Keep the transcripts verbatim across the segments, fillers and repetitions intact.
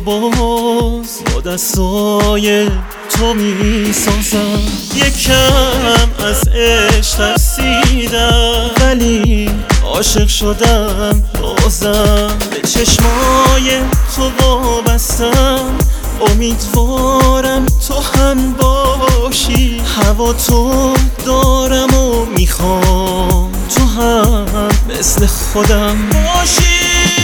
باز با دستای تو می سازم. یکم از عشق ترسیدم ولی عاشق شدم بازم. به چشمای تو وابستم، امیدوارم تو هم باشی. هوا تو دارم و میخوام تو هم مثل خودم باشی.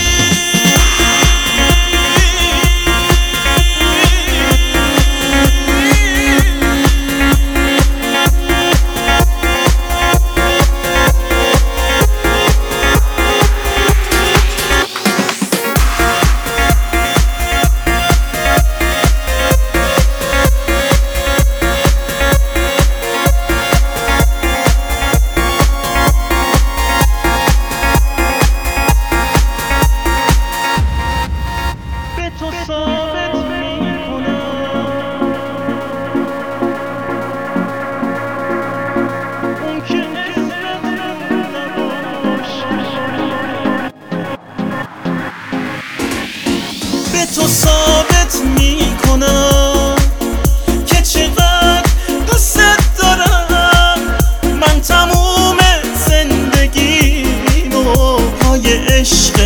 تو ثابت میکنم اون که نسبت نباشه. به تو ثابت میکنم که چقدر دوست دارم. من تموم زندگیمو پای عشق